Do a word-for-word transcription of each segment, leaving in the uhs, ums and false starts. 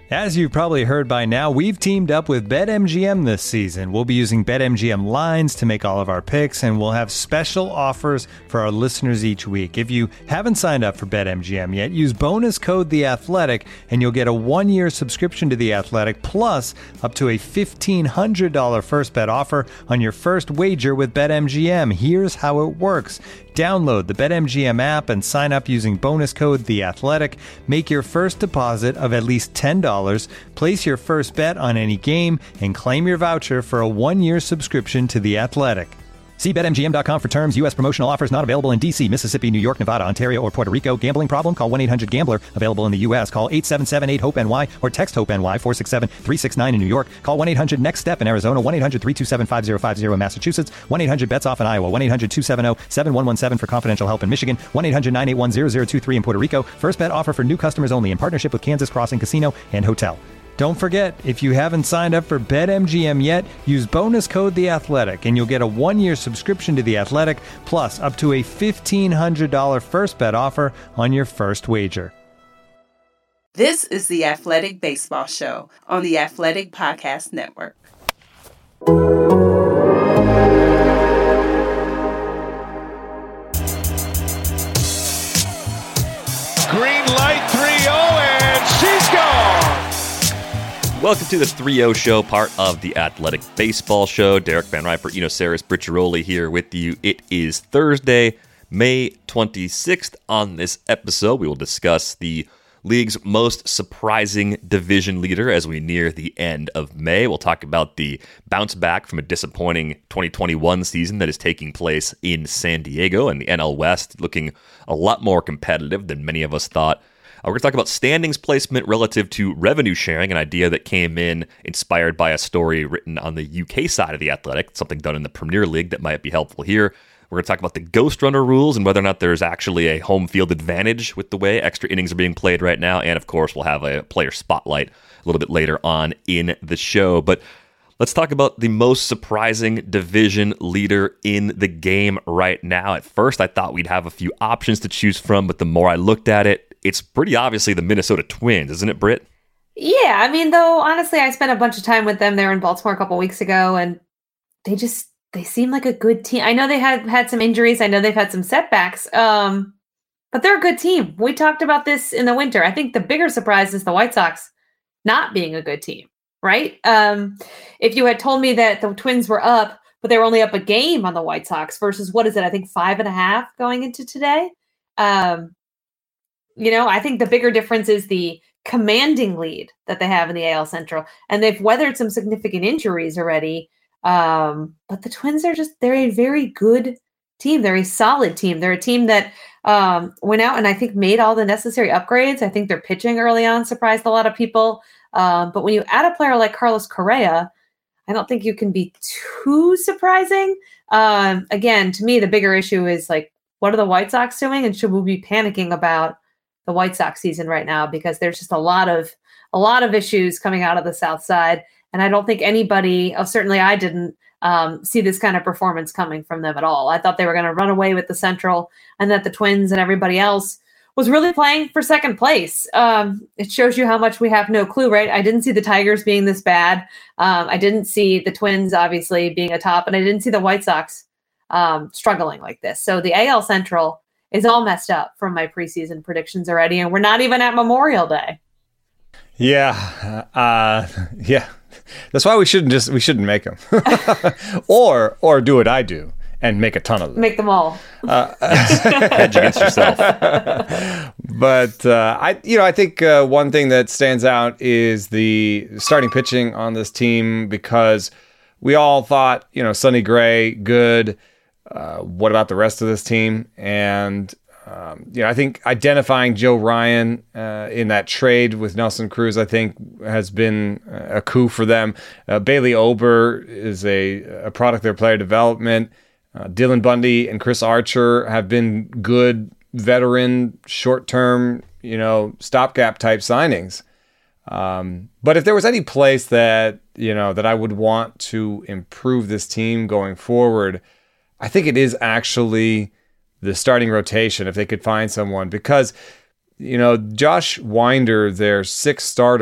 As you've probably heard by now, we've teamed up with BetMGM this season. We'll be using BetMGM lines to make all of our picks, and we'll have special offers for our listeners each week. If you haven't signed up for BetMGM yet, use bonus code The Athletic, and you'll get a one-year subscription to The Athletic, plus up to a fifteen hundred dollars first bet offer on your first wager with BetMGM. Here's how it works. Download the BetMGM app and sign up using bonus code The Athletic. Make your first deposit of at least ten dollars. Place your first bet on any game and claim your voucher for a one-year subscription to The Athletic. See Bet M G M dot com for terms. U S promotional offers not available in D C, Mississippi, New York, Nevada, Ontario, or Puerto Rico. Gambling problem? Call one eight hundred gambler. Available in the U S. Call eight seven seven eight hope N Y or text HOPE-NY four six seven three six nine in New York. Call one eight hundred next step in Arizona. one eight hundred three two seven five zero five zero in Massachusetts. one eight hundred bets off in Iowa. one eight hundred two seven zero seven one one seven for confidential help in Michigan. one eight hundred nine eight one zero zero two three in Puerto Rico. First bet offer for new customers only in partnership with Kansas Crossing Casino and Hotel. Don't forget, if you haven't signed up for BetMGM yet, use bonus code The Athletic, and you'll get a one-year subscription to The Athletic, plus up to a fifteen hundred dollars first bet offer on your first wager. This is the Athletic Baseball Show on the Athletic Podcast Network. Green light three oh, and she's gone! Welcome to the three oh Show, part of the Athletic Baseball Show. Derek Van Riper, Eno Saris, Bricciaroli here with you. It is Thursday, May twenty-sixth. On this episode, we will discuss the league's most surprising division leader as we near the end of May. We'll talk about the bounce back from a disappointing twenty twenty-one season that is taking place in San Diego, and the N L West looking a lot more competitive than many of us thought. Uh, we're going to talk about standings placement relative to revenue sharing, an idea that came in inspired by a story written on the U K side of the Athletic, something done in the Premier League that might be helpful here. We're going to talk about the ghost runner rules and whether or not there's actually a home field advantage with the way extra innings are being played right now. And of course, we'll have a player spotlight a little bit later on in the show. But let's talk about the most surprising division leader in the game right now. At first, I thought we'd have a few options to choose from, but the more I looked at it, it's pretty obviously the Minnesota Twins, isn't it, Britt? Yeah, I mean, though, honestly, I spent a bunch of time with them there in Baltimore a couple weeks ago, and they just, they seem like a good team. I know they had had some injuries. I know they've had some setbacks, um, but they're a good team. We talked about this in the winter. I think the bigger surprise is the White Sox not being a good team, right? Um, if you had told me that the Twins were up, but they were only up a game on the White Sox versus, what is it, I think five and a half going into today, um, you know, I think the bigger difference is the commanding lead that they have in the A L Central. And they've weathered some significant injuries already. Um, but the Twins are just, they're a very good team. They're a solid team. They're a team that um, went out and I think made all the necessary upgrades. I think their pitching early on surprised a lot of people. Um, but when you add a player like Carlos Correa, I don't think you can be too surprising. Um, again, to me, the bigger issue is like, what are the White Sox doing? And should we be panicking about the White Sox season right now, because there's just a lot of a lot of issues coming out of the South Side, and I don't think anybody, oh, certainly I didn't um, see this kind of performance coming from them at all. I thought they were going to run away with the Central, and that the Twins and everybody else was really playing for second place. Um, it shows you how much we have no clue, right? I didn't see the Tigers being this bad. Um, I didn't see the Twins obviously being atop, and I didn't see the White Sox um, struggling like this. So the A L Central is all messed up from my preseason predictions already, and we're not even at Memorial Day. Yeah, uh, yeah. That's why we shouldn't just we shouldn't make them, or or do what I do and make a ton of them. Make them all. Uh, Hedge against yourself. But uh, I, you know, I think uh, one thing that stands out is the starting pitching on this team, because we all thought, you know, Sonny Gray, good. Uh, what about the rest of this team? And, um, you know, I think identifying Joe Ryan uh, in that trade with Nelson Cruz, I think, has been a coup for them. Uh, Bailey Ober is a, a product of their player development. Uh, Dylan Bundy and Chris Archer have been good veteran, short-term, you know, stopgap type signings. Um, but if there was any place that, you know, that I would want to improve this team going forward, I think it is actually the starting rotation, if they could find someone, because, you know, Josh Winder, their sixth starter,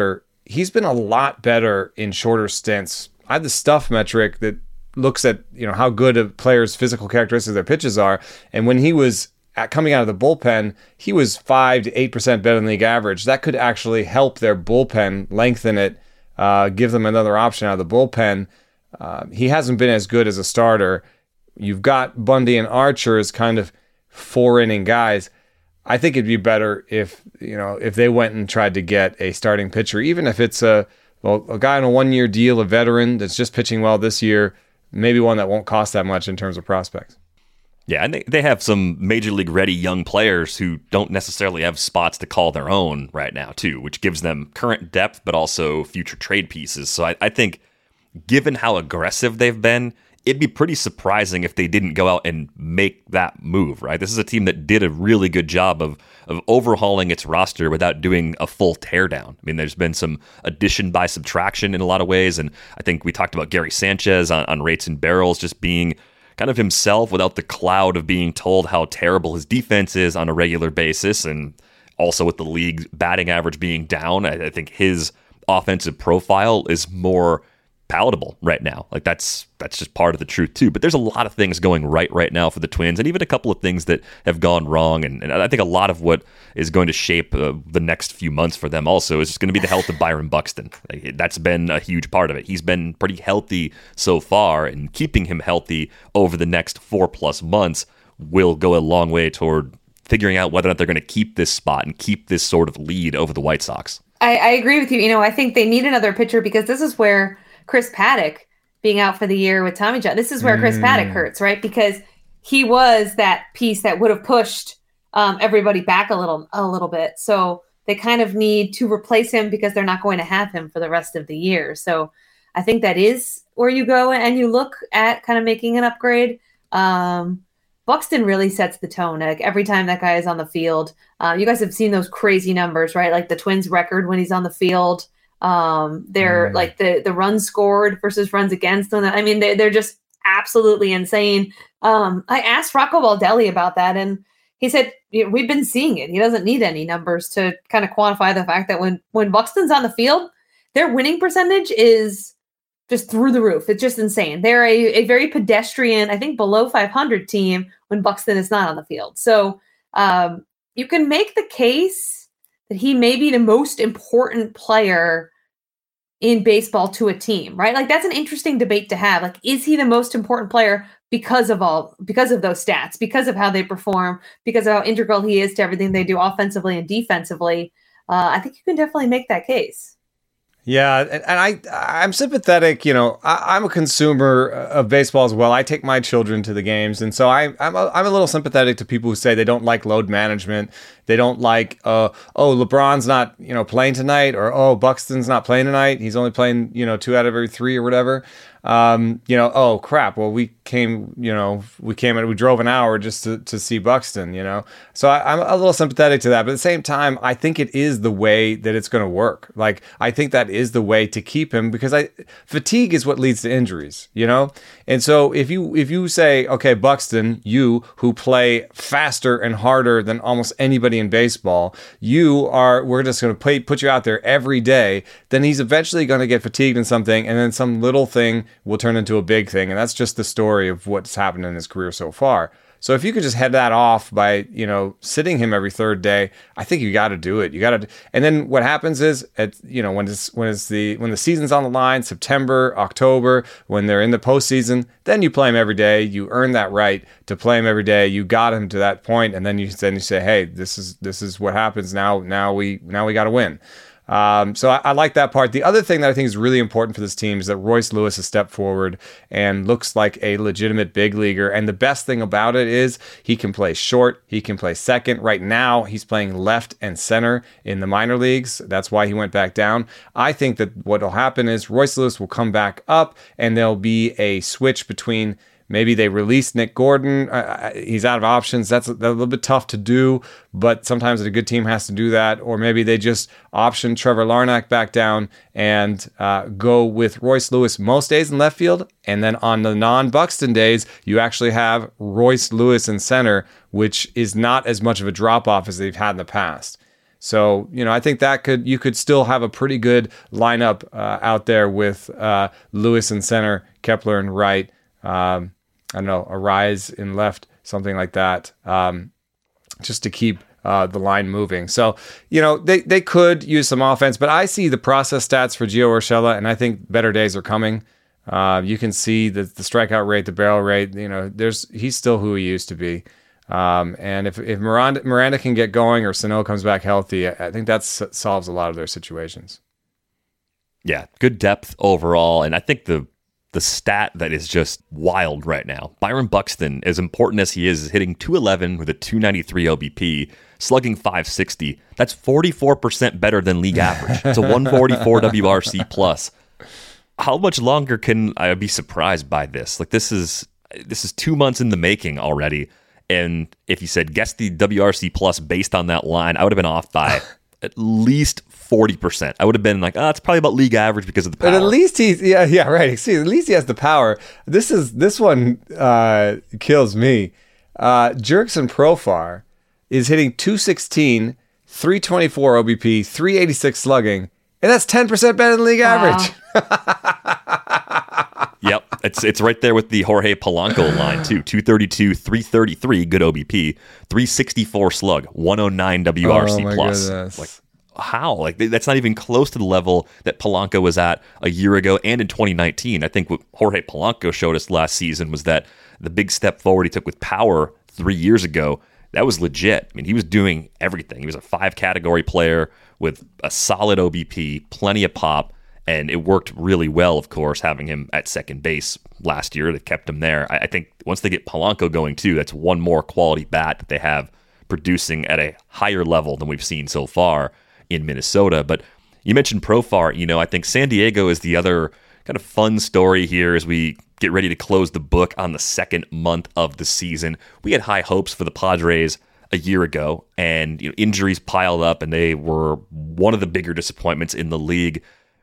he's been a lot better in shorter stints. I have the stuff metric that looks at, you know, how good a player's physical characteristics of their pitches are. And when he was at, coming out of the bullpen, he was five to eight percent better than league average. That could actually help their bullpen, lengthen it, uh, give them another option out of the bullpen. Uh, he hasn't been as good as a starter. You've got Bundy and Archer as kind of four inning guys. I think it'd be better if, you know, if they went and tried to get a starting pitcher, even if it's a, well, a guy on a one-year deal, a veteran that's just pitching well this year, maybe one that won't cost that much in terms of prospects. Yeah, and they, they have some major league ready young players who don't necessarily have spots to call their own right now, too, which gives them current depth, but also future trade pieces. So I, I think given how aggressive they've been, it'd be pretty surprising if they didn't go out and make that move, right? This is a team that did a really good job of of overhauling its roster without doing a full teardown. I mean, there's been some addition by subtraction in a lot of ways, and I think we talked about Gary Sanchez on, on Rates and Barrels just being kind of himself without the cloud of being told how terrible his defense is on a regular basis, and also with the league batting average being down, I, I think his offensive profile is more palatable right now. Like that's that's just part of the truth too. But there's a lot of things going right right now for the Twins, and even a couple of things that have gone wrong. And, and I think a lot of what is going to shape uh, the next few months for them also is just going to be the health of Byron Buxton. Like, that's been a huge part of it. He's been pretty healthy so far, and keeping him healthy over the next four plus months will go a long way toward figuring out whether or not they're going to keep this spot and keep this sort of lead over the White Sox. I, I agree with you. You know, I think they need another pitcher because this is where Chris Paddock being out for the year with Tommy John, this is where mm. Chris Paddock hurts, right? Because he was that piece that would have pushed um, everybody back a little, a little bit. So they kind of need to replace him because they're not going to have him for the rest of the year. So I think that is where you go and you look at kind of making an upgrade. Um, Buxton really sets the tone. Like every time that guy is on the field, uh, you guys have seen those crazy numbers, right? Like the Twins record when he's on the field. Um, they're mm. like the, the runs scored versus runs against them. I mean, they, they're just absolutely insane. Um, I asked Rocco Baldelli about that, and he said, you know, we've been seeing it. He doesn't need any numbers to kind of quantify the fact that when, when Buxton's on the field, their winning percentage is just through the roof. It's just insane. They're a, a very pedestrian, I think below five hundred team when Buxton is not on the field. So, um, you can make the case that he may be the most important player in baseball to a team, right? Like that's an interesting debate to have. Like, is he the most important player because of all, because of those stats, because of how they perform, because of how integral he is to everything they do offensively and defensively? Uh, I think you can definitely make that case. Yeah, and, and I, I'm sympathetic. You know, I, I'm a consumer of baseball as well. I take my children to the games, and so I, I'm a, I'm a little sympathetic to people who say they don't like load management. They don't like, uh, oh, LeBron's not, you know, playing tonight, or oh, Buxton's not playing tonight. He's only playing, you know, two out of every three or whatever. Um, you know, oh crap. Well, we came, you know, we came and we drove an hour just to, to see Buxton, you know? So I, I'm a little sympathetic to that, but at the same time, I think it is the way that it's going to work. Like, I think that is the way to keep him, because I, fatigue is what leads to injuries, you know? And so if you, if you say, okay, Buxton, you who play faster and harder than almost anybody in baseball, you are, we're just going to play, put you out there every day, then he's eventually going to get fatigued in something, and then some little thing will turn into a big thing. And that's just the story of what's happened in his career so far. So if you could just head that off by, you know, sitting him every third day, I think you got to do it. You got to. And then what happens is, at, you know, when it's when it's the when the season's on the line, September, October, when they're in the postseason, then you play him every day. You earn that right to play him every day. You got him to that point, and then you then you say, hey, this is this is what happens now. Now we now we got to win. Um, so I, I like that part. The other thing that I think is really important for this team is that Royce Lewis has stepped forward and looks like a legitimate big leaguer. And the best thing about it is he can play short. He can play second. Right now, he's playing left and center in the minor leagues. That's why he went back down. I think that what will happen is Royce Lewis will come back up, and there'll be a switch between maybe they release Nick Gordon. Uh, he's out of options. That's a, that's a little bit tough to do, but sometimes a good team has to do that. Or maybe they just option Trevor Larnach back down and uh, go with Royce Lewis most days in left field. And then on the non-Buxton days, you actually have Royce Lewis in center, which is not as much of a drop-off as they've had in the past. So, you know, I think that could you could still have a pretty good lineup uh, out there with uh, Lewis in center, Kepler in right, um, I don't know, Arise in left, something like that, um, just to keep uh, the line moving. So, you know, they, they could use some offense, but I see the process stats for Gio Urshela, and I think better days are coming. Uh, you can see the, the strikeout rate, the barrel rate, you know, there's he's still who he used to be. Um, and if, if Miranda, Miranda can get going or Sano comes back healthy, I think that solves a lot of their situations. Yeah, good depth overall. And I think the the stat that is just wild right now, Byron Buxton, as important as he is, is hitting two eleven with a two ninety-three O B P, slugging five sixty. That's forty-four percent better than league average. It's a one forty-four W R C plus. How much longer can I be surprised by this? Like this is this is two months in the making already. And if you said guess the W R C plus based on that line, I would have been off by at least forty percent. I would have been like, oh, it's probably about league average because of the power. But at least he's yeah, yeah, right. See, at least he has the power. This is this one uh, kills me. Uh, Jurickson Profar is hitting two sixteen, three twenty-four O B P, three eighty-six slugging, and that's ten percent better than league wow. average. Yep, it's it's right there with the Jorge Polanco line too. two thirty-two, three thirty-three, good O B P, three sixty-four slug, one oh nine W R C oh plus. Goodness. Like how? Like that's not even close to the level that Polanco was at a year ago and in twenty nineteen. I think what Jorge Polanco showed us last season was that the big step forward he took with power three years ago, that was legit. I mean, he was doing everything. He was a five category player with a solid O B P, plenty of pop. And it worked really well, of course, having him at second base last year. They kept him there. I think once they get Polanco going, too, that's one more quality bat that they have producing at a higher level than we've seen so far in Minnesota. But you mentioned Profar. You know, I think San Diego is the other kind of fun story here as we get ready to close the book on the second month of the season. We had high hopes for the Padres a year ago, and you know, injuries piled up, and they were one of the bigger disappointments in the league.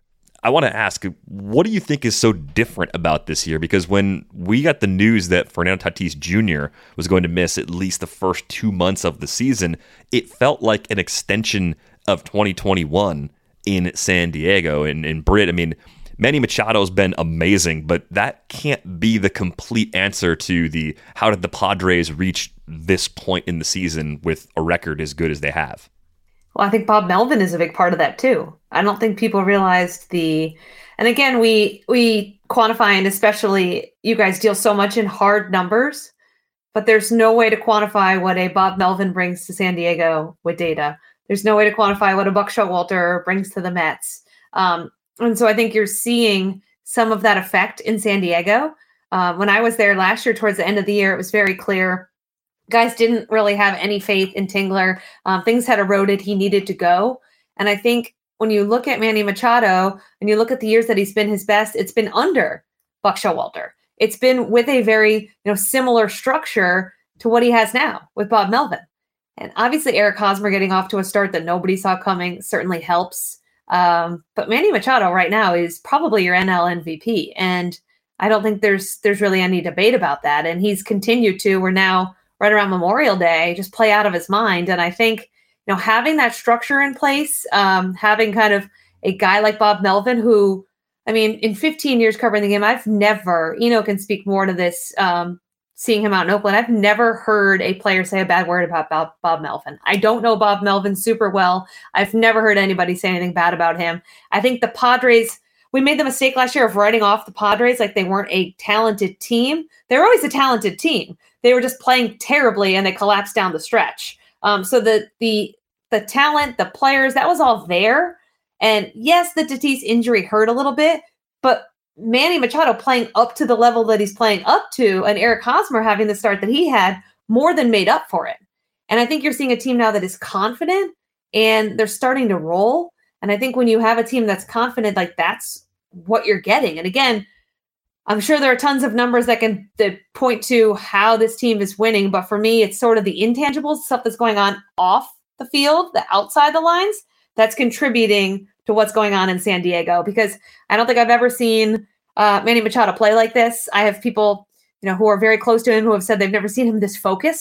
I want to ask, what do you think is so different about this year? Because when we got the news that Fernando Tatis Junior was going to miss at least the first two months of the season, it felt like an extension of twenty twenty-one in San Diego. And, and Britt, I mean, Manny Machado's been amazing, but that can't be the complete answer to the how did the Padres reach this point in the season with a record as good as they have. Well, I think Bob Melvin is a big part of that too. I don't think people realized the, and again, we we quantify, and especially you guys deal so much in hard numbers, but there's no way to quantify what a Bob Melvin brings to San Diego with data. There's no way to quantify what a Buck Showalter brings to the Mets. Um, and so I think you're seeing some of that effect in San Diego. Uh, when I was there last year, towards the end of the year, it was very clear guys didn't really have any faith in Tingler. Um, things had eroded. He needed to go. And I think when you look at Manny Machado and you look at the years that he's been his best, it's been under Buck Showalter. It's been with a very you know similar structure to what he has now with Bob Melvin. And obviously Eric Hosmer getting off to a start that nobody saw coming certainly helps. Um, but Manny Machado right now is probably your N L M V P. And I don't think there's there's really any debate about that. And he's continued to, we're now right around Memorial Day, just play out of his mind. And I think, you know, having that structure in place, um, having kind of a guy like Bob Melvin, who, I mean, in fifteen years covering the game, I've never, Eno can speak more to this, um, seeing him out in Oakland, I've never heard a player say a bad word about Bob, Bob Melvin. I don't know Bob Melvin super well. I've never heard anybody say anything bad about him. I think the Padres, we made the mistake last year of writing off the Padres like they weren't a talented team. They're always a talented team. They were just playing terribly and they collapsed down the stretch. Um, so the the the talent, the players, that was all there. And yes, the Tatis injury hurt a little bit, but Manny Machado playing up to the level that he's playing up to, and Eric Hosmer having the start that he had, more than made up for it. And I think you're seeing a team now that is confident and they're starting to roll. And I think when you have a team that's confident, like that's what you're getting. And again, I'm sure there are tons of numbers that can that point to how this team is winning. But for me, it's sort of the intangibles, stuff that's going on off the field, the outside the lines, that's contributing to what's going on in San Diego. Because I don't think I've ever seen uh, Manny Machado play like this. I have people, you know, who are very close to him who have said they've never seen him this focused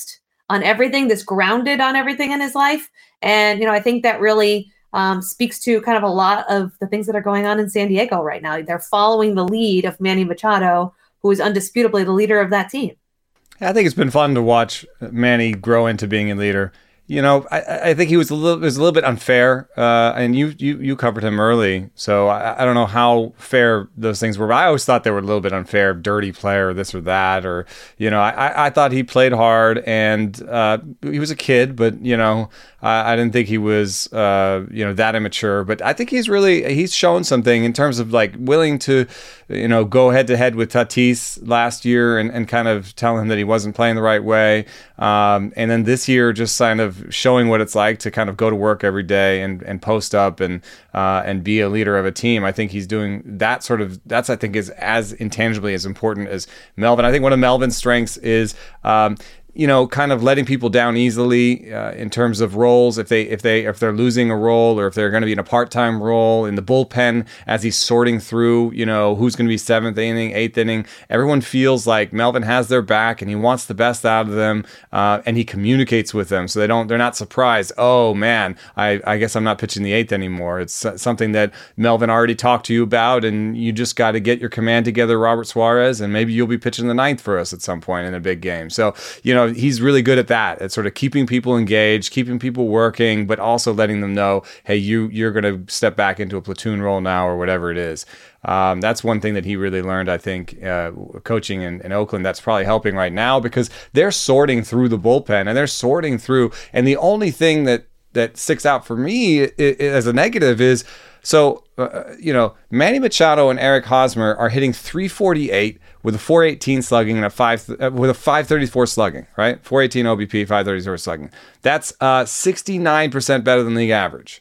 on everything, this grounded on everything in his life. And, you know, I think that really um, speaks to kind of a lot of the things that are going on in San Diego right now. They're following the lead of Manny Machado, who is undisputably the leader of that team. I think it's been fun to watch Manny grow into being a leader. You know, I, I think he was a little, it was a little bit unfair, uh, and you, you you covered him early, so I, I don't know how fair those things were. But I always thought they were a little bit unfair, dirty player, this or that, or you know, I, I thought he played hard, and uh, he was a kid, but you know, I, I didn't think he was uh, you know that immature. But I think he's really he's shown something in terms of like willing to, you know, go head to head with Tatis last year and, and kind of tell him that he wasn't playing the right way, um, and then this year just kind of showing what it's like to kind of go to work every day and, and post up and uh, and be a leader of a team. I think he's doing that sort of, that's I think is as intangibly as important as Melvin. I think one of Melvin's strengths is um, you know, kind of letting people down easily uh, in terms of roles. If they if they if they're losing a role or if they're going to be in a part-time role in the bullpen as he's sorting through, you know, who's going to be seventh inning, eighth inning, everyone feels like Melvin has their back and he wants the best out of them, uh, and he communicates with them so they don't they're not surprised. Oh man, I I guess I'm not pitching the eighth anymore. It's something that Melvin already talked to you about, and you just got to get your command together, Robert Suarez, and maybe you'll be pitching the ninth for us at some point in a big game. So you know. He's really good at that, at sort of keeping people engaged, keeping people working, but also letting them know, hey, you, you're going to step back into a platoon role now or whatever it is. Um, that's one thing that he really learned, I think, uh, coaching in, in Oakland. That's probably helping right now because they're sorting through the bullpen and they're sorting through. And the only thing that, that sticks out for me I- I, as a negative is, so, uh, you know, Manny Machado and Eric Hosmer are hitting three forty-eight with a four eighteen slugging and a five uh, with a five thirty-four slugging, right? four eighteen O B P, five thirty-four slugging. That's uh, sixty-nine percent better than league average.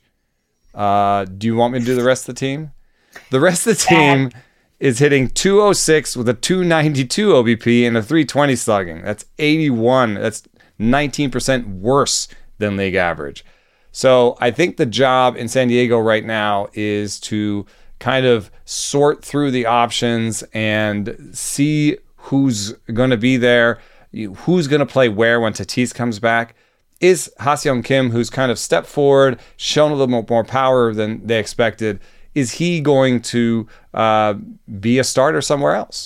Uh, do you want me to do the rest of the team? The rest of the team is hitting two oh six with a two ninety-two O B P and a three twenty slugging. That's eighty-one. That's nineteen percent worse than league average. So I think the job in San Diego right now is to kind of sort through the options and see who's going to be there, who's going to play where when Tatis comes back. Is Ha-Seong Kim, who's kind of stepped forward, shown a little more power than they expected, is he going to uh, be a starter somewhere else?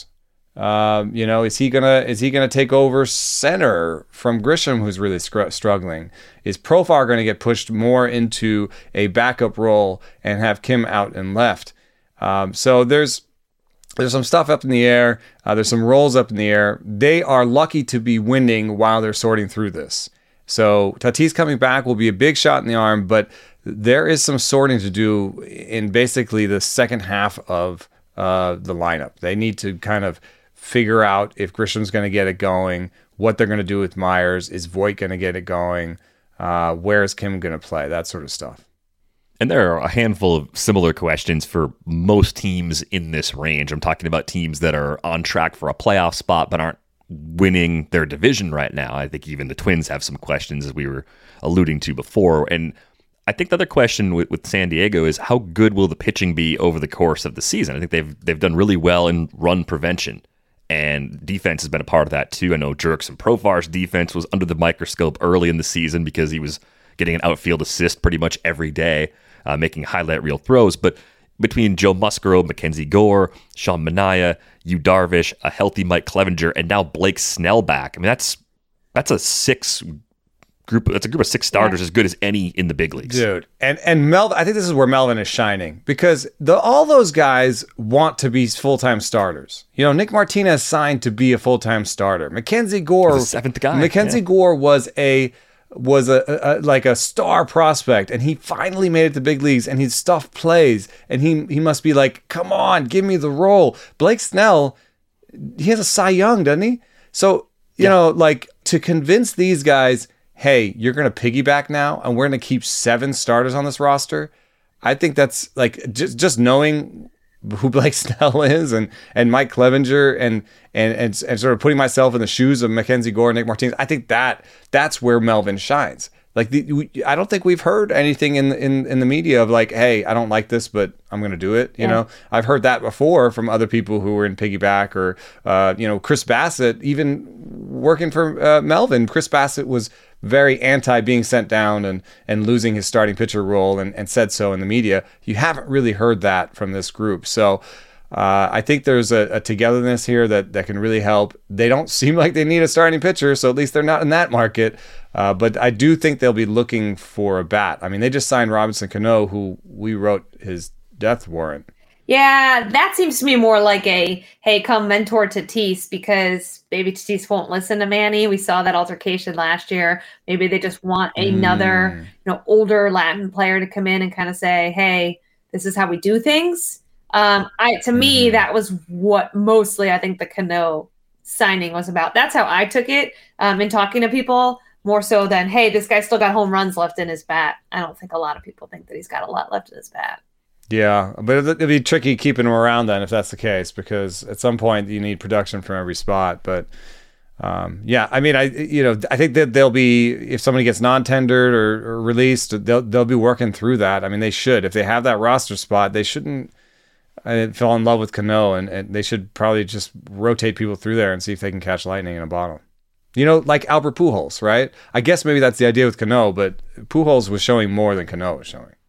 Um, you know, is he gonna is he gonna take over center from Grisham, who's really scr- struggling? Is Profar going to get pushed more into a backup role and have Kim out and left? Um, so there's there's some stuff up in the air. Uh, there's some roles up in the air. They are lucky to be winning while they're sorting through this. So Tatis coming back will be a big shot in the arm, but there is some sorting to do in basically the second half of uh, the lineup. They need to kind of figure out if Grisham's going to get it going, what they're going to do with Myers. Is Voit going to get it going? Uh, where is Kim going to play? That sort of stuff. And there are a handful of similar questions for most teams in this range. I'm talking about teams that are on track for a playoff spot but aren't winning their division right now. I think even the Twins have some questions, as we were alluding to before. And I think the other question with, with San Diego is how good will the pitching be over the course of the season? I think they've they've done really well in run prevention. And defense has been a part of that too. I know Jurickson Profar's defense was under the microscope early in the season because he was getting an outfield assist pretty much every day, uh, making highlight reel throws. But between Joe Musgrove, Mackenzie Gore, Sean Manaea, Yu Darvish, a healthy Mike Clevenger, and now Blake Snell back. I mean, that's that's a six group. That's a group of six starters, yeah, as good as any in the big leagues, dude. And and Melvin, I think this is where Melvin is shining because the all those guys want to be full time starters. You know, Nick Martinez signed to be a full time starter. Mackenzie Gore, seventh guy. Mackenzie yeah. Gore was a was a, a like a star prospect, and he finally made it to big leagues, and his stuff plays, and he he must be like, come on, give me the role. Blake Snell, he has a Cy Young, doesn't he? So you yeah. know, like to convince these guys, hey, you're going to piggyback now, and we're going to keep seven starters on this roster. I think that's like just just knowing who Blake Snell is and and Mike Clevenger and and and and sort of putting myself in the shoes of Mackenzie Gore and Nick Martinez. I think that that's where Melvin shines. Like the, we, I don't think we've heard anything in in in the media of like, hey, I don't like this, but I'm going to do it. You yeah. know, I've heard that before from other people who were in piggyback or, uh, you know, Chris Bassett, even working for uh, Melvin. Chris Bassett was very anti being sent down and and losing his starting pitcher role, and, and said so in the media. You haven't really heard that from this group, so. Uh, I think there's a, a togetherness here that, that can really help. They don't seem like they need a starting pitcher, so at least they're not in that market. Uh, but I do think they'll be looking for a bat. I mean, they just signed Robinson Cano, who we wrote his death warrant. Yeah, that seems to me more like a, hey, come mentor Tatis, because maybe Tatis won't listen to Manny. We saw that altercation last year. Maybe they just want another mm. you know, older Latin player to come in and kind of say, hey, this is how we do things. Um, I to me, mm-hmm. that was what mostly I think the Cano signing was about. That's how I took it um, in talking to people, more so than, hey, this guy still got home runs left in his bat. I don't think a lot of people think that he's got a lot left in his bat. Yeah, but it'd be tricky keeping him around then if that's the case, because at some point you need production from every spot. But um, yeah, I mean, I you know I think that they'll be, if somebody gets non-tendered or, or released, they'll they'll be working through that. I mean, they should. If they have that roster spot, they shouldn't. I fell in love with Cano, and, and they should probably just rotate people through there and see if they can catch lightning in a bottle. You know, like Albert Pujols, right? I guess maybe that's the idea with Cano, but Pujols was showing more than Cano was showing.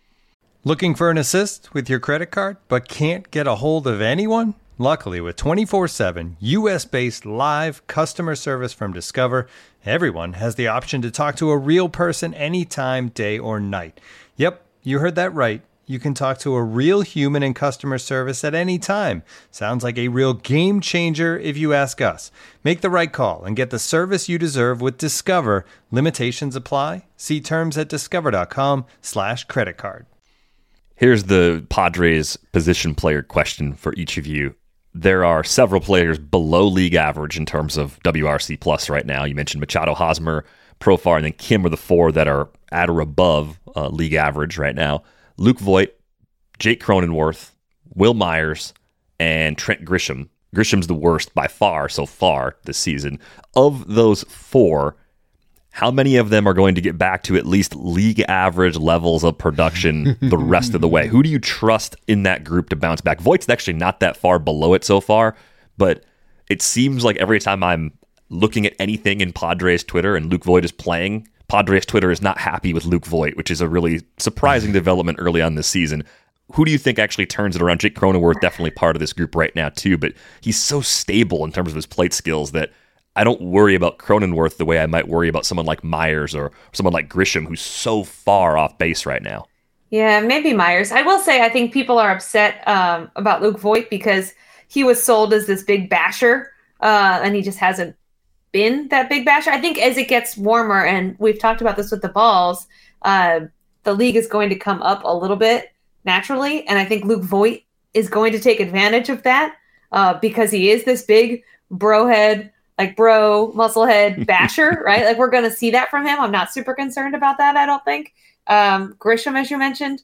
Looking for an assist with your credit card, but can't get a hold of anyone? Luckily, with twenty-four seven U S-based live customer service from Discover, everyone has the option to talk to a real person anytime, day or night. Yep, you heard that right. You can talk to a real human in customer service at any time. Sounds like a real game changer if you ask us. Make the right call and get the service you deserve with Discover. Limitations apply. See terms at discover.com slash credit card. Here's the Padres position player question for each of you. There are several players below league average in terms of W R C plus right now. You mentioned Machado, Hosmer, Profar, and then Kim are the four that are at or above uh, league average right now. Luke Voit, Jake Cronenworth, Will Myers, and Trent Grisham. Grisham's the worst by far so far this season. Of those four, how many of them are going to get back to at least league average levels of production the rest of the way? Who do you trust in that group to bounce back? Voigt's actually not that far below it so far, but it seems like every time I'm looking at anything in Padres Twitter and Luke Voit is playing, Padres Twitter is not happy with Luke Voit, which is a really surprising development early on this season. Who do you think actually turns it around? Jake Cronenworth, definitely part of this group right now too, but he's so stable in terms of his plate skills that I don't worry about Cronenworth the way I might worry about someone like Myers or someone like Grisham, who's so far off base right now. Yeah, maybe Myers. I will say I think people are upset um, about Luke Voit because he was sold as this big basher, uh, and he just hasn't been that big basher. I think as it gets warmer, and we've talked about this with the balls, uh, the league is going to come up a little bit naturally, and I think Luke Voit is going to take advantage of that uh, because he is this big bro head, like bro, musclehead basher, right? Like we're going to see that from him. I'm not super concerned about that, I don't think. Um, Grisham, as you mentioned,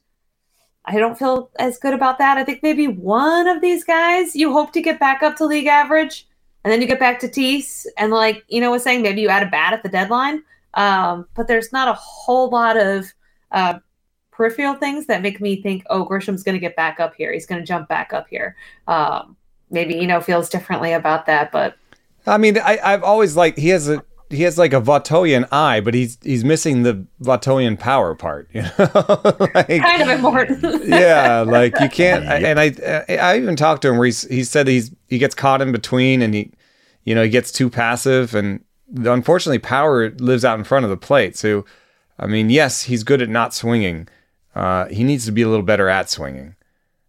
I don't feel as good about that. I think maybe one of these guys you hope to get back up to league average, and then you get back to Tatis, and like Eno was saying, maybe you add a bat at the deadline. Um, but there's not a whole lot of uh, peripheral things that make me think, oh, Grisham's going to get back up here. He's going to jump back up here. Um, maybe Eno feels differently about that, but I mean, I, I've always like he has a he has like a Vottoian eye, but he's he's missing the Vottoian power part, you know. Like, kind of important. Yeah, like you can't. And I I even talked to him where he's he said he's he gets caught in between, and he you know he gets too passive, and unfortunately power lives out in front of the plate. So I mean, yes, he's good at not swinging. Uh, he needs to be a little better at swinging.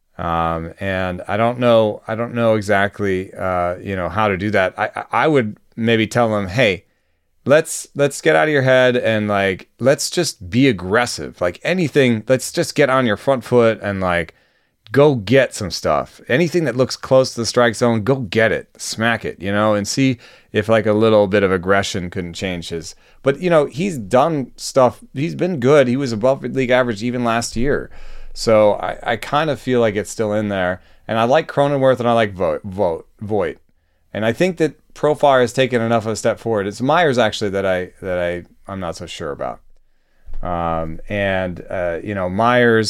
Um, and I don't know, I don't know exactly, uh, you know, how to do that. I, I would maybe tell them, hey, let's, let's get out of your head and like, let's just be aggressive. Like anything, let's just get on your front foot and like, go get some stuff. Anything that looks close to the strike zone, go get it, smack it, you know, and see if like a little bit of aggression couldn't change his, but you know, he's done stuff. He's been good. He was above league average even last year. So I, I kind of feel like it's still in there. And I like Cronenworth and I like Voit, Voit, Voit. And I think that Profar has taken enough of a step forward. It's Myers actually that I that I I'm not so sure about. Um, and, uh, you know, Myers,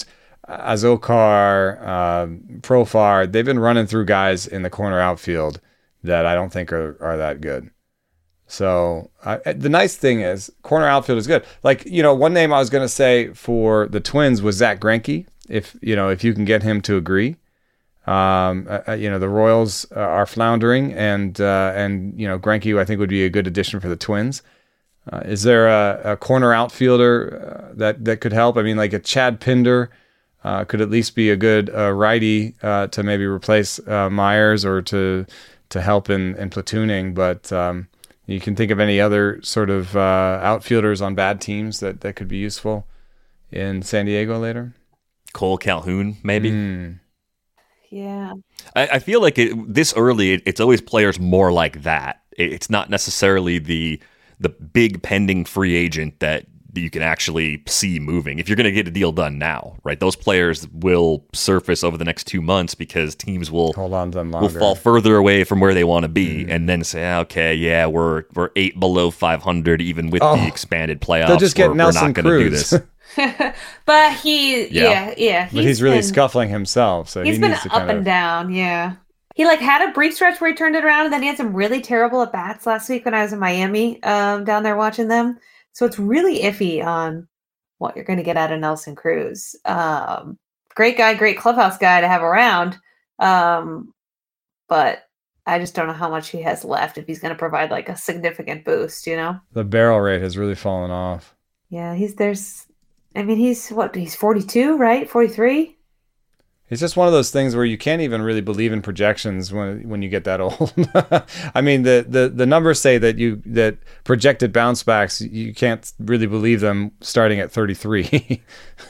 Azokar, uh, Profar, they've been running through guys in the corner outfield that I don't think are, are that good. So uh, the nice thing is corner outfield is good. Like, you know, one name I was going to say for the Twins was Zach Greinke. If, you know, if you can get him to agree, um, uh, you know, the Royals uh, are floundering and, uh, and, you know, Greinke I think would be a good addition for the Twins. Uh, is there a, a corner outfielder uh, that, that could help? I mean, like a Chad Pinder uh, could at least be a good uh, righty uh, to maybe replace uh, Myers or to, to help in, in platooning. But, um, you can think of any other sort of uh, outfielders on bad teams that, that could be useful in San Diego later? Cole Calhoun, maybe? Mm. Yeah. I, I feel like it, this early, it, it's always players more like that. It, it's not necessarily the the big pending free agent that you can actually see moving. If you're going to get a deal done now, right? Those players will surface over the next two months because teams will hold on to them will longer. fall further away from where they want to be, Mm-hmm. and then say, okay, yeah, we're we're eight below five hundred, even with Oh, the expanded playoffs. they'll just get we're, Nelson we're not going to do Cruz. this. But he, Yeah. yeah, yeah. But he's really been, scuffling himself, so He's he been needs to up kind and of. down, yeah. He like had a brief stretch where he turned it around, and then he had some really terrible at bats last week when I was in Miami, um, down there watching them. So it's really iffy on what you're going to get out of Nelson Cruz. Um, great guy, great clubhouse guy to have around, um, but I just don't know how much he has left if he's going to provide like a significant boost. You know, The barrel rate has really fallen off. yeah, he's there's. I mean, he's what? He's forty-two, right? forty-three. It's just one of those things where you can't even really believe in projections when when you get that old. I mean, the, the the numbers say that you that projected bounce backs, you can't really believe them starting at thirty-three.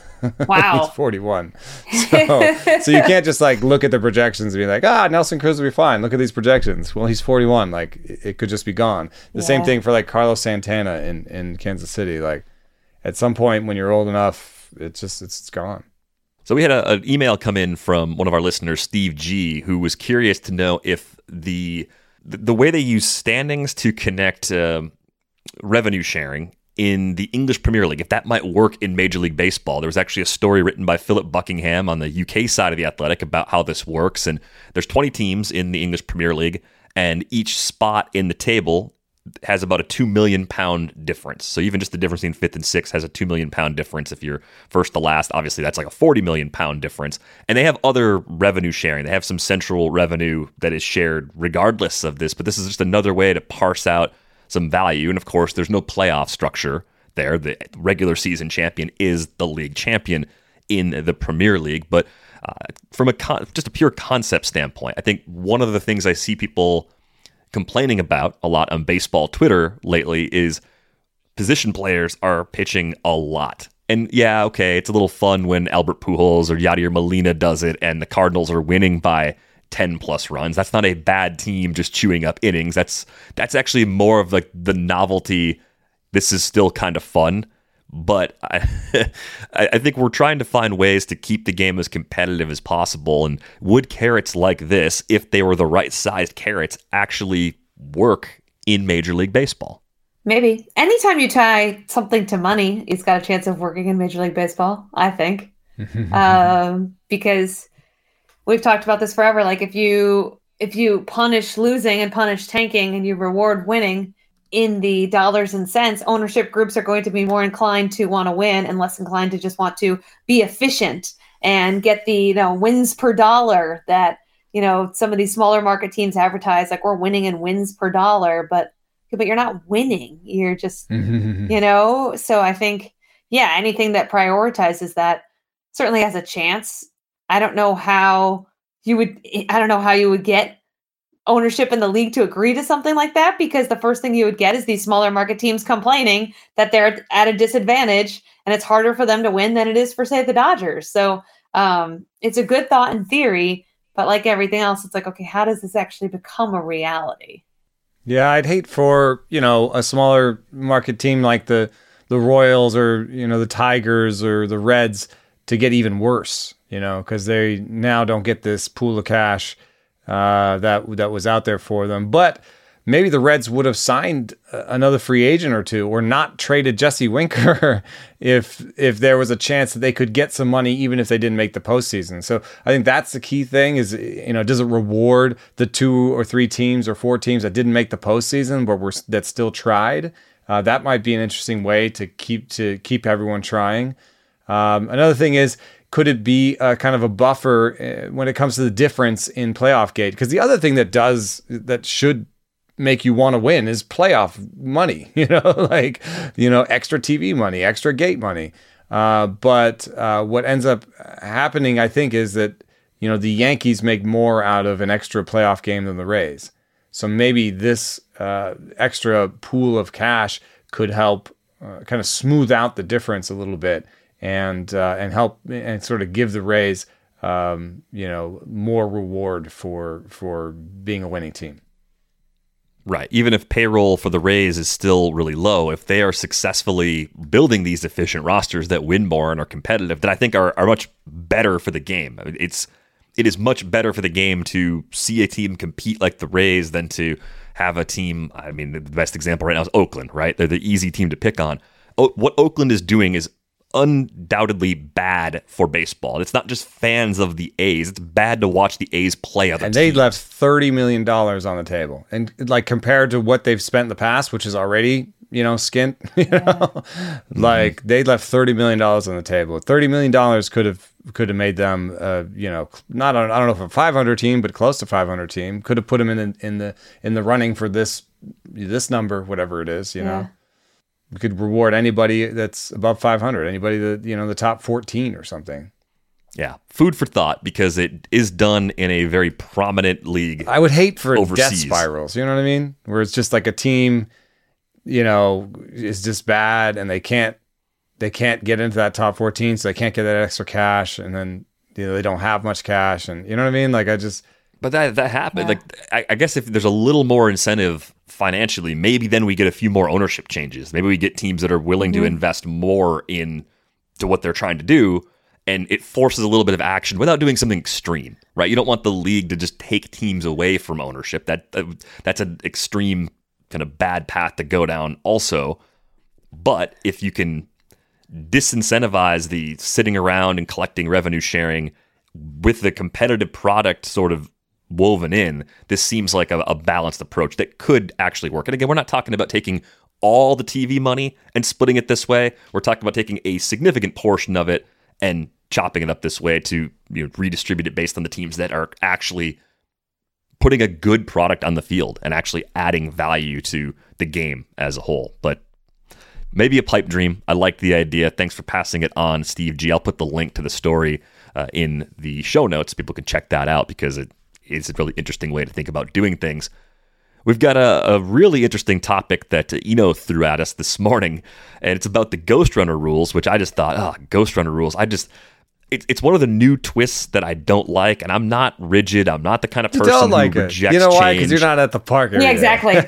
Wow. He's forty-one. So, so you can't just like look at the projections and be like, ah, Nelson Cruz will be fine. Look at these projections. Well, he's forty-one. Like it, it could just be gone. The Yeah. same thing for like Carlos Santana in, in Kansas City. Like at some point when you're old enough, it's just it's, it's gone. So we had a, an email come in from one of our listeners, Steve G, who was curious to know if the the way they use standings to connect um, revenue sharing in the English Premier League, if that might work in Major League Baseball. There was actually a story written by Philip Buckingham on the U K side of The Athletic about how this works. And there's twenty teams in the English Premier League, and each spot in the table has about a two million pound difference. So even just the difference between fifth and sixth has a two million pound difference. If you're first to last, obviously that's like a forty million pound difference. And they have other revenue sharing. They have some central revenue that is shared regardless of this, but this is just another way to parse out some value. And of course, there's no playoff structure there. The regular season champion is the league champion in the Premier League. But uh, from a con- just a pure concept standpoint, I think one of the things I see people complaining about a lot on baseball Twitter lately is position players are pitching a lot. And yeah, okay, it's a little fun when Albert Pujols or Yadier Molina does it and the Cardinals are winning by ten plus runs. That's not a bad team just chewing up innings. That's that's actually more of like the novelty. This is still kind of fun. But I, I think we're trying to find ways to keep the game as competitive as possible. And would carrots like this, if they were the right sized carrots, actually work in Major League Baseball? Maybe. Anytime you tie something to money, it's got a chance of working in Major League Baseball, I think. um, because we've talked about this forever. Like if you if you punish losing and punish tanking and you reward winning in the dollars and cents, ownership groups are going to be more inclined to want to win and less inclined to just want to be efficient and get the, you know, wins per dollar that, you know, some of these smaller market teams advertise, like we're winning in wins per dollar, but but you're not winning. You're just, you know, so I think, yeah, anything that prioritizes that certainly has a chance. I don't know how you would, I don't know how you would get ownership in the league to agree to something like that, because the first thing you would get is these smaller market teams complaining that they're at a disadvantage and it's harder for them to win than it is for, say, the Dodgers. So um, it's a good thought in theory, but like everything else, it's like, okay, how does this actually become a reality? Yeah, I'd hate for, you know, a smaller market team like the the Royals or, you know, the Tigers or the Reds to get even worse, you know, because they now don't get this pool of cash uh, that that was out there for them. But maybe the Reds would have signed another free agent or two or not traded Jesse Winker if if there was a chance that they could get some money even if they didn't make the postseason. So I think that's the key thing is, you know, does it reward the two or three teams or four teams that didn't make the postseason but were that still tried? Uh, that might be an interesting way to keep to keep everyone trying. Um, another thing is, could it be a kind of a buffer uh, when it comes to the difference in playoff gate? Because the other thing that does that should make you want to win is playoff money, you know, like, you know, extra T V money, extra gate money. Uh, but uh, what ends up happening, I think, is that, you know, the Yankees make more out of an extra playoff game than the Rays. So maybe this uh, extra pool of cash could help uh, kind of smooth out the difference a little bit and uh, and help and sort of give the Rays, um, you know, more reward for for being a winning team. Right. Even if payroll for the Rays is still really low, if they are successfully building these efficient rosters that win more and are competitive, that I think are, are much better for the game. I mean, it's it is much better for the game to see a team compete like the Rays than to have a team. I mean, the best example right now is Oakland, right? They're the easy team to pick on. O- what Oakland is doing is undoubtedly bad for baseball. It's not just fans of the A's. It's bad to watch the A's play other And they teams. left thirty million dollars on the table. And like compared to what they've spent in the past, which is already, you know, skint, you know, mm-hmm. like they left thirty million dollars on the table. thirty million dollars could have could have made them, uh, you know, not I don't know if a five hundred team, but close to five hundred team. Could have put them in in the in the running for this this number, whatever it is, you yeah. know. We could reward anybody that's above five hundred, anybody that, you know, the top fourteen or something. Yeah, food for thought, because it is done in a very prominent league. I would hate for overseas. Death spirals, you know what I mean? Where it's just like a team, you know, is just bad and they can't they can't get into that top fourteen, so they can't get that extra cash, and then, you know, they don't have much cash, and you know what I mean? Like I just But that that happened. Yeah. Like I, I guess if there's a little more incentive financially, maybe then we get a few more ownership changes. Maybe we get teams that are willing mm-hmm. to invest more in to what they're trying to do, and it forces a little bit of action without doing something extreme, right? You don't want the league to just take teams away from ownership. That, that that's an extreme kind of bad path to go down also. But if you can disincentivize the sitting around and collecting revenue sharing with the competitive product sort of woven in, this seems like a, a balanced approach that could actually work. And again, we're not talking about taking all the T V money and splitting it this way. We're talking about taking a significant portion of it and chopping it up this way to, you know, redistribute it based on the teams that are actually putting a good product on the field and actually adding value to the game as a whole. But maybe a pipe dream. I like the idea. Thanks for passing it on, Steve G. I'll put the link to the story uh, in the show notes. People can check that out because it is a really interesting way to think about doing things. We've got a, a really interesting topic that Eno threw at us this morning, and it's about the Ghost Runner rules, which I just thought, oh, Ghost Runner rules. I just, it, it's one of the new twists that I don't like, and I'm not rigid. I'm not the kind of person you don't like who it. rejects You know why? change. Because you're not at the park every Yeah, day. exactly.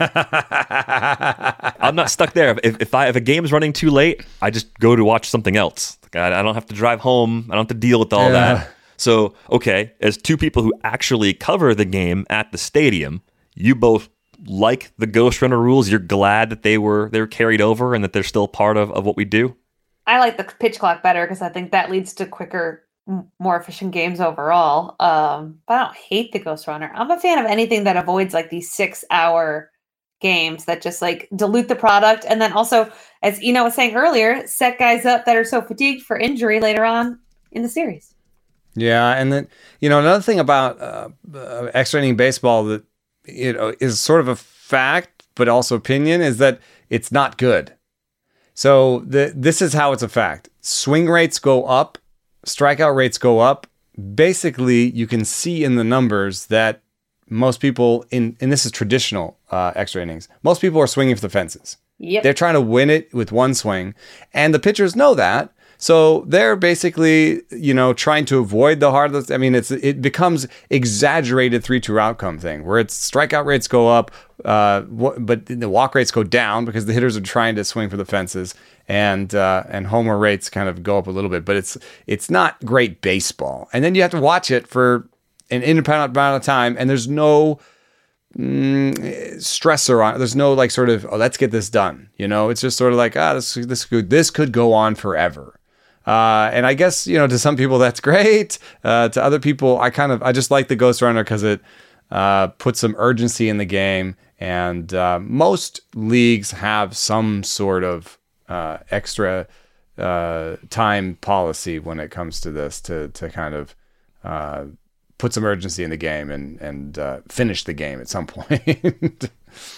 I'm not stuck there. If, if I if a game's running too late, I just go to watch something else. I, I don't have to drive home. I don't have to deal with all Yeah. that. So, okay, as two people who actually cover the game at the stadium, you both like the Ghost Runner rules. You're glad that they were they were carried over and that they're still part of, of what we do. I like the pitch clock better because I think that leads to quicker, m- more efficient games overall. Um, but I don't hate the Ghost Runner. I'm a fan of anything that avoids like these six hour games that just like dilute the product. And then also, as Eno was saying earlier, set guys up that are so fatigued for injury later on in the series. Yeah, and then, you know, another thing about uh, uh, extra inning baseball that, you know, is sort of a fact, but also opinion, is that it's not good. So the, this is how it's a fact. Swing rates go up, strikeout rates go up. Basically, you can see in the numbers that most people, in and this is traditional uh, extra innings, most people are swinging for the fences. Yep. They're trying to win it with one swing, and the pitchers know that. So they're basically, you know, trying to avoid the hard. I mean, it's it becomes exaggerated three two outcome thing where it's strikeout rates go up, uh, but the walk rates go down because the hitters are trying to swing for the fences, and uh, and homer rates kind of go up a little bit. But it's it's not great baseball, and then you have to watch it for an independent amount of time, and there's no mm, stressor on it. There's no like sort of, oh, let's get this done. You know, it's just sort of like, ah, this, this could, this could go on forever. Uh, and I guess, you know, to some people that's great. Uh, to other people, I kind of, I just like the Ghost Runner because it uh, puts some urgency in the game. And uh, most leagues have some sort of uh, extra uh, time policy when it comes to this to to kind of uh, put some urgency in the game and and uh, finish the game at some point.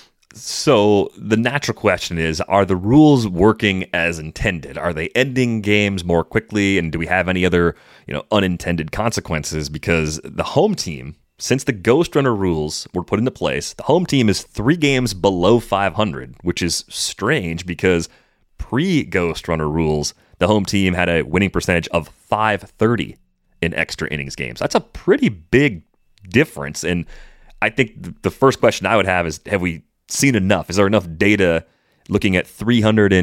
So the natural question is, are the rules working as intended? Are they ending games more quickly? And do we have any other, you know, unintended consequences? Because the home team, since the Ghost Runner rules were put into place, the home team is three games below five hundred, which is strange because pre-Ghost Runner rules, the home team had a winning percentage of five thirty in extra innings games. That's a pretty big difference. And I think the first question I would have is, have we seen enough? Is there enough data looking at three hundred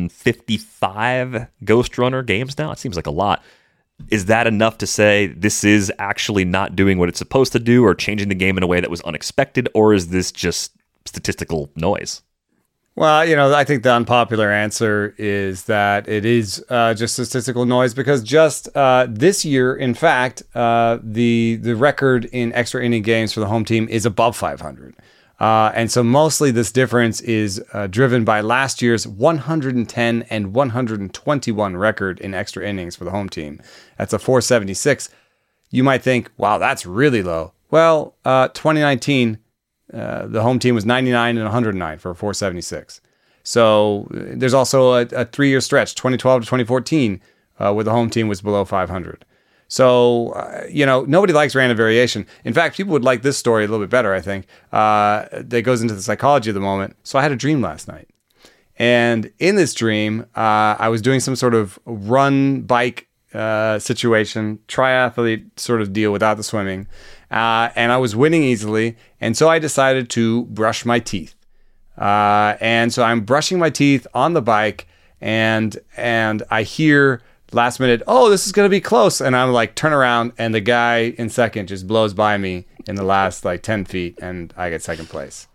fifty-five Ghost Runner games now? It seems like a lot. Is that enough to say this is actually not doing what it's supposed to do or changing the game in a way that was unexpected? Or is this just statistical noise? Well, you know, I think the unpopular answer is that it is uh, just statistical noise because just uh, this year, in fact, uh, the the record in extra inning games for the home team is above five hundred. Uh, and so mostly this difference is uh, driven by last year's one hundred ten and one hundred twenty-one record in extra innings for the home team. That's a four seventy-six. You might think, wow, that's really low. Well, uh, twenty nineteen, uh, the home team was ninety-nine and one hundred nine for a four seventy-six. So uh, there's also a, a three-year stretch, twenty twelve to twenty fourteen, uh, where the home team was below five hundred. So, uh, you know, nobody likes random variation. In fact, people would like this story a little bit better, I think, uh, that goes into the psychology of the moment. So I had a dream last night. And in this dream, uh, I was doing some sort of run bike uh, situation, triathlete sort of deal without the swimming. Uh, and I was winning easily. And so I decided to brush my teeth. Uh, and so I'm brushing my teeth on the bike and and I hear last minute, oh, this is going to be close. And I'm like, turn around. And the guy in second just blows by me in the last like ten feet. And I get second place.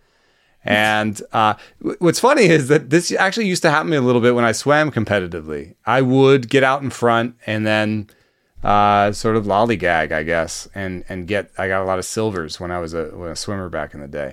And uh, what's funny is that this actually used to happen to me a little bit when I swam competitively. I would get out in front and then uh, sort of lollygag, I guess, and and get. I got a lot of silvers when I was a, when a swimmer back in the day.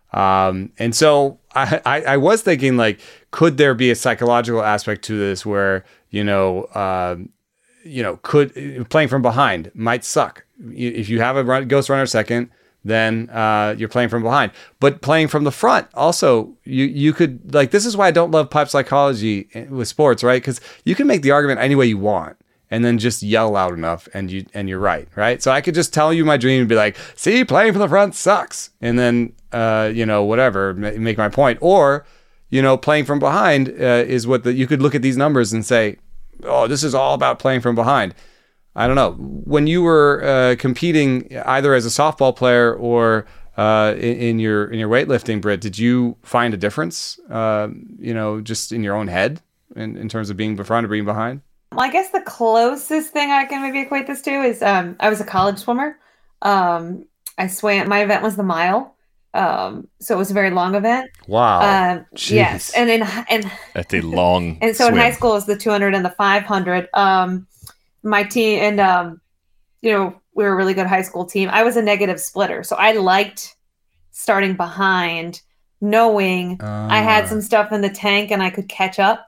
Um, and so I, I, I was thinking, like, could there be a psychological aspect to this where, you know, uh, you know, could playing from behind might suck. If you have a run, ghost runner second, then uh, you're playing from behind. But playing from the front, also, you you could, like, this is why I don't love pipe psychology with sports, right? Because you can make the argument any way you want and then just yell loud enough and, you, and you're right, right? So I could just tell you my dream and be like, see, playing from the front sucks. And then, uh, you know, whatever, make my point. Or, you know, playing from behind uh, is what the, you could look at these numbers and say, oh, this is all about playing from behind. I don't know. When you were uh, competing either as a softball player or uh, in, in your in your weightlifting, Britt, did you find a difference, uh, you know, just in your own head in, in terms of being in front or being behind? Well, I guess the closest thing I can maybe equate this to is um, I was a college swimmer. Um, I swam. My event was the mile. Um, so it was a very long event. Wow. Um, yes. And in, and That's a long And so swim. in high school it was the two hundred and the five hundred. Um, my team and, um, you know, we were a really good high school team. I was a negative splitter. So I liked starting behind, knowing uh. I had some stuff in the tank and I could catch up.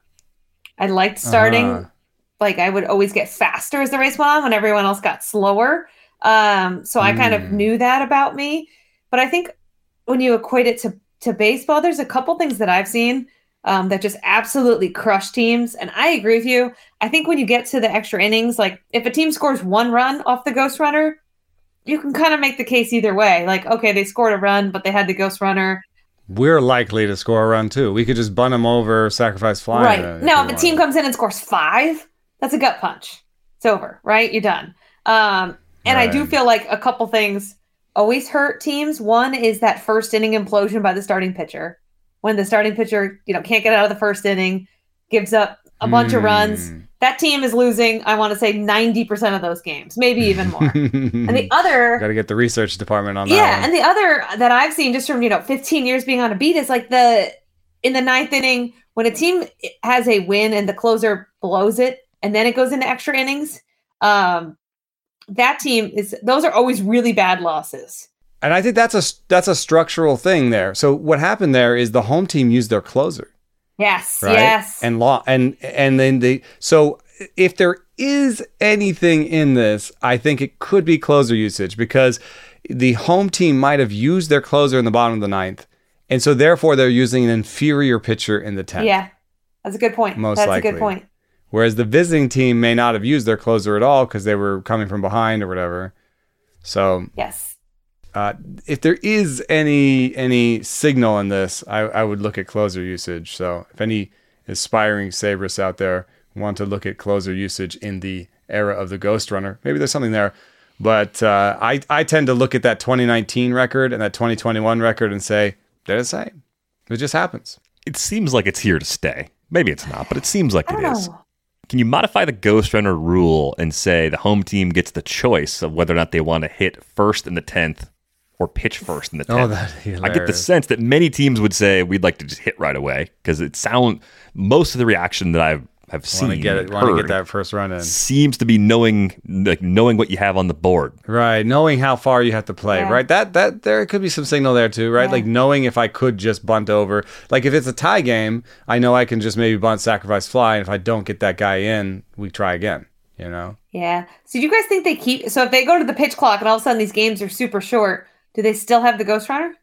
I liked starting, uh. like I would always get faster as the race went on when everyone else got slower. Um, so I mm. kind of knew that about me. But I think when you equate it to, to baseball, there's a couple things that I've seen um, that just absolutely crush teams. And I agree with you. I think when you get to the extra innings, like if a team scores one run off the ghost runner, you can kind of make the case either way. Like, okay, they scored a run, but they had the ghost runner. We're likely to score a run too. We could just bun them over, sacrifice fly. Right. Now, if a team comes in and scores five, that's a gut punch. It's over, right? You're done. Um, and right. I do feel like a couple things always hurt teams. One is that first inning implosion by the starting pitcher. When the starting pitcher, you know, can't get out of the first inning, gives up a bunch of runs. That team is losing, I want to say, ninety percent of those games, maybe even more. And the other... Got to get the research department on that Yeah, one. and the other that I've seen just from, you know, fifteen years being on a beat is like the... In the ninth inning, when a team has a win and the closer blows it, and then it goes into extra innings, um, that team is... Those are always really bad losses. And I think that's a, that's a structural thing there. So what happened there is the home team used their closer. Yes, Right? yes. And law and and then they so if there is anything in this, I think it could be closer usage because the home team might have used their closer in the bottom of the ninth, and so therefore they're using an inferior pitcher in the tenth. Yeah, that's a good point. Most that's likely. a good point. Whereas the visiting team may not have used their closer at all because they were coming from behind or whatever. So Yes. Uh, if there is any any signal in this, I, I would look at closer usage. So if any aspiring Sabres out there want to look at closer usage in the era of the Ghost Runner, maybe there's something there. But uh, I, I tend to look at that twenty nineteen record and that twenty twenty-one record and say, they're the same. It just happens. It seems like it's here to stay. Maybe it's not, but it seems like I it don't is. know. Can you modify the Ghost Runner rule and say the home team gets the choice of whether or not they want to hit first in the tenth or pitch first in the tenth? Oh, that'd be I get the hilarious. sense that many teams would say we'd like to just hit right away because it sound most of the reaction that I've have seen Want to get it? and Want to heard get that first run in? seems to be knowing like knowing what you have on the board. Right, knowing how far you have to play, Yeah. right? That that there could be some signal there too, right? Yeah. Like knowing if I could just bunt over. Like if it's a tie game, I know I can just maybe bunt, sacrifice, fly, and if I don't get that guy in, we try again. You know? Yeah. So do you guys think they keep... So if they go to the pitch clock and all of a sudden these games are super short, do they still have the Ghost Runner?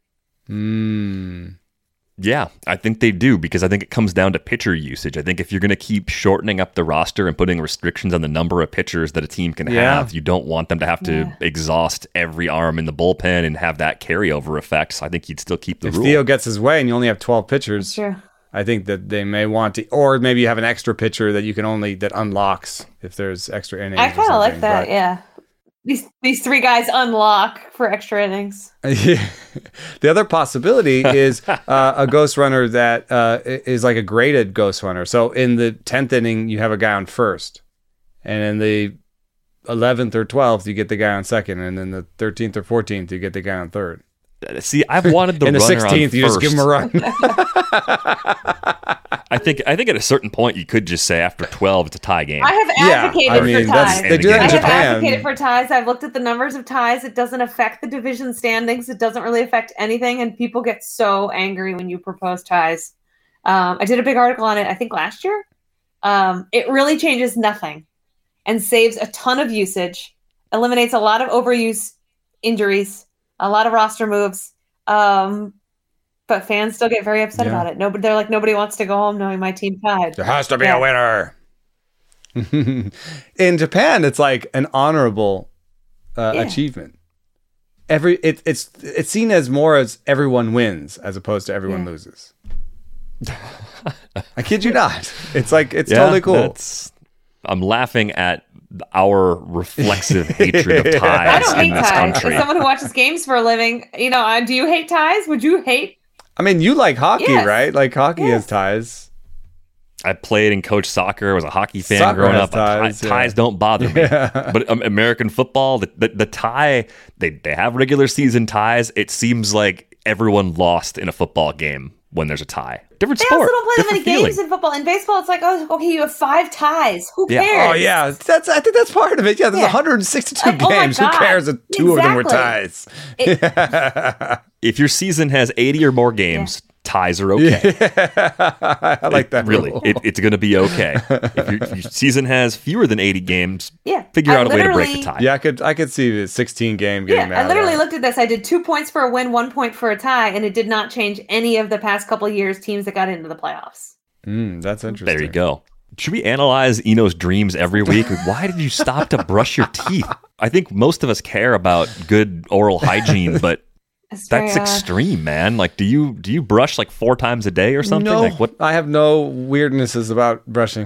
Mm. Yeah, I think they do because I think it comes down to pitcher usage. I think if you're going to keep shortening up the roster and putting restrictions on the number of pitchers that a team can Yeah. have, you don't want them to have to Yeah. exhaust every arm in the bullpen and have that carryover effect. So I think you'd still keep the If rule. Theo gets his way and you only have twelve pitchers, Sure. I think that they may want to, or maybe you have an extra pitcher that you can only that unlocks if there's extra innings. I or kind of like something, that, but- yeah. These these three guys unlock for extra innings. The other possibility is uh, a Ghost Runner that uh, is like a graded Ghost Runner. So in the tenth inning, you have a guy on first, and in the eleventh or twelfth, you get the guy on second, and in the thirteenth or fourteenth, you get the guy on third. See, I've wanted the in the runner sixteenth, on you just give him a first. run. I think I think at a certain point you could just say after twelve it's a tie game. I have Yeah, advocated I mean, for that's- ties. they do that I in have Japan. advocated for ties. I've looked at the numbers of ties. It doesn't affect the division standings. It doesn't really affect anything, and people get so angry when you propose ties. Um, I did a big article on it, I think last year. Um, it really changes nothing and saves a ton of usage, eliminates a lot of overuse injuries, a lot of roster moves. Um, but fans still get very upset Yeah. about it. Nobody, they're like, nobody wants to go home knowing my team tied. There has to be Yeah. a winner. In Japan, it's like an honorable uh, Yeah. achievement. Every it, it's it's seen as more as everyone wins as opposed to everyone Yeah. loses. I kid you not. It's like it's Yeah, totally cool. that's- I'm laughing at our reflexive hatred of ties I don't in hate this ties. country. As someone who watches games for a living, you know, uh, do you hate ties? Would you hate? I mean, you like hockey, Yes. right? Like hockey Yes. has ties. I played and coached soccer. I was a hockey fan Soccer growing has up. ties, Ti- yeah. Ties don't bother me. But um, American football, the, the, the tie, they, they have regular season ties. It seems like everyone lost in a football game when there's a tie. Different They sport. also don't play that different many games feeling. in football. In baseball, it's like, oh, okay, you have five ties. Who Yeah. cares? Oh yeah, that's I think that's part of it. Yeah, there's Yeah. one hundred sixty-two Like, oh my games. Who God. cares if two of them were ties? It- If your season has eighty or more games, ties are okay. I like It- that. Really, rule. it, it's going to be okay. If your, if your season has fewer than eighty games, Yeah. figure I out a way to break the literally- tie. Yeah, I could I could see the sixteen game Yeah, getting I mad. literally at. looked at this. I did two points for a win, one point for a tie, and it did not change any of the past couple of years teams that got into the playoffs. Mm, that's interesting. There you go. Should we analyze Eno's dreams every week? Why did you stop to brush your teeth? I think most of us care about good oral hygiene, but It's that's very odd. extreme, man. Like, do you do you brush like four times a day or something? No, Like, what? I have no weirdnesses about brushing.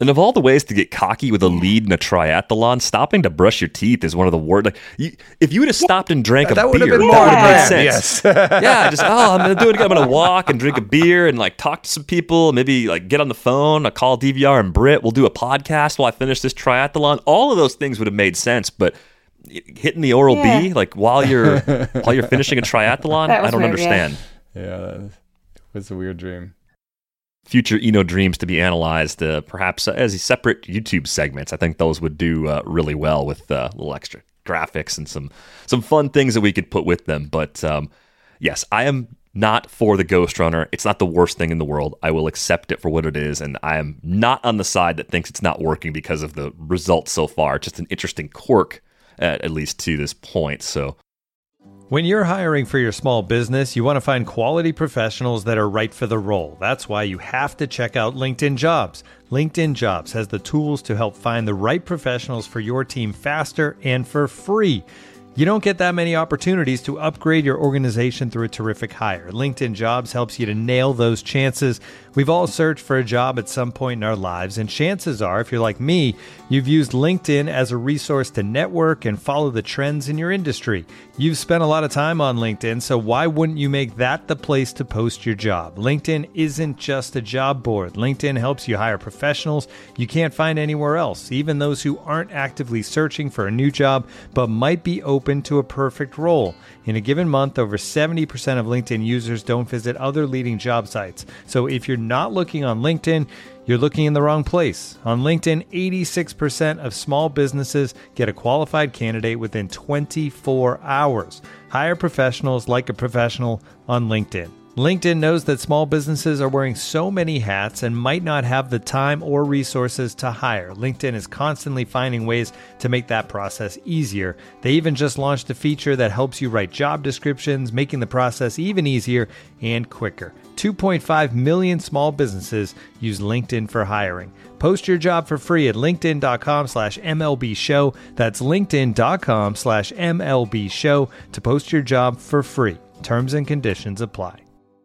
And of all the ways to get cocky with a lead in a triathlon, stopping to brush your teeth is one of the worst. Like, you, if you would have stopped and drank a that would beer, have been that more would have made brand, sense. yes. Yeah, just, oh, I'm going to do it again. I'm going to walk and drink a beer and like talk to some people, maybe like get on the phone, I call D V R and Britt. We'll do a podcast while I finish this triathlon. All of those things would have made sense, but hitting the Oral Yeah. B like while you're while you're finishing a triathlon, That was I don't weird, understand. Yeah, that was a weird dream. Future Eno dreams to be analyzed, uh, perhaps uh, as separate YouTube segments. I think those would do uh, really well with uh, a little extra graphics and some some fun things that we could put with them. But um, yes, I am not for the Ghost Runner. It's not the worst thing in the world. I will accept it for what it is, and I am not on the side that thinks it's not working because of the results so far. It's just an interesting quirk, at, at least to this point. So. When you're hiring for your small business, you want to find quality professionals that are right for the role. That's why you have to check out LinkedIn Jobs. LinkedIn Jobs has the tools to help find the right professionals for your team faster and for free. You don't get that many opportunities to upgrade your organization through a terrific hire. LinkedIn Jobs helps you to nail those chances. We've all searched for a job at some point in our lives, and chances are, if you're like me, you've used LinkedIn as a resource to network and follow the trends in your industry. You've spent a lot of time on LinkedIn, so why wouldn't you make that the place to post your job? LinkedIn isn't just a job board. LinkedIn helps you hire professionals you can't find anywhere else, even those who aren't actively searching for a new job but might be open to a perfect role. In a given month, over seventy percent of LinkedIn users don't visit other leading job sites. So if you're not looking on LinkedIn, you're looking in the wrong place. On LinkedIn, eighty-six percent of small businesses get a qualified candidate within twenty-four hours. Hire professionals like a professional on LinkedIn. LinkedIn knows that small businesses are wearing so many hats and might not have the time or resources to hire. LinkedIn is constantly finding ways to make that process easier. They even just launched a feature that helps you write job descriptions, making the process even easier and quicker. two point five million small businesses use LinkedIn for hiring. Post your job for free at linkedin.com slash MLB show. That's linkedin.com slash MLB show to post your job for free. Terms and conditions apply.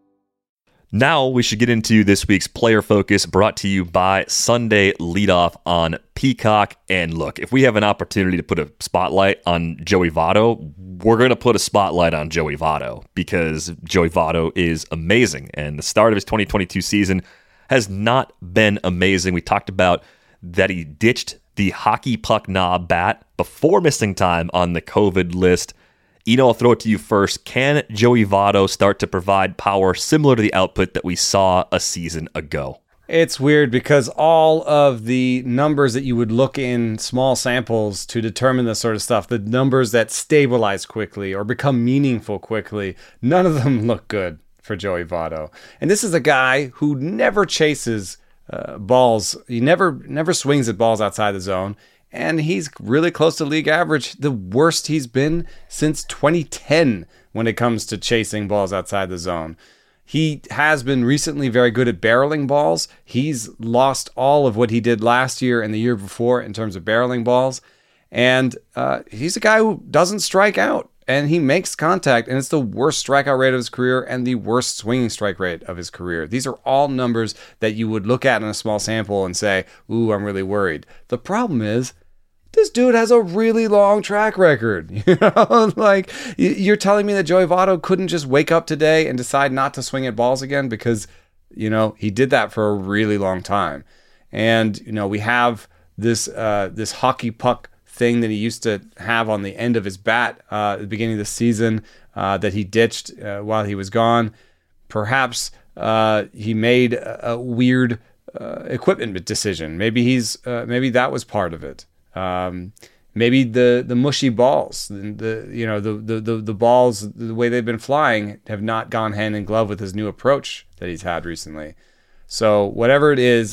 Now we should get into this week's Player Focus, brought to you by Sunday Leadoff on Peacock. And look, if we have an opportunity to put a spotlight on Joey Votto, we're going to put a spotlight on Joey Votto because Joey Votto is amazing. And the start of his twenty twenty-two season has not been amazing. We talked about that he ditched the hockey puck knob bat before missing time on the COVID list. Eno, I'll throw it to you first. Can Joey Votto start to provide power similar to the output that we saw a season ago? It's weird because all of the numbers that you would look in small samples to determine this sort of stuff, the numbers that stabilize quickly or become meaningful quickly, none of them look good for Joey Votto. And this is a guy who never chases uh, balls. He never never swings at balls outside the zone. And he's really close to league average, the worst he's been since twenty ten when it comes to chasing balls outside the zone. He has been recently very good at barreling balls. He's lost all of what he did last year and the year before in terms of barreling balls. And uh, he's a guy who doesn't strike out. And he makes contact, and it's the worst strikeout rate of his career and the worst swinging strike rate of his career. These are all numbers that you would look at in a small sample and say, ooh, I'm really worried. The problem is, this dude has a really long track record. You know, like you're telling me that Joey Votto couldn't just wake up today and decide not to swing at balls again because, you know, he did that for a really long time. And, you know, we have this uh, this hockey puck thing that he used to have on the end of his bat uh, at the beginning of the season uh, that he ditched uh, while he was gone. Perhaps uh, he made a, a weird uh, equipment decision. Maybe he's uh, maybe that was part of it. Um, maybe the, the mushy balls, the, the you know the, the the the balls, the way they've been flying, have not gone hand in glove with his new approach that he's had recently. So whatever it is,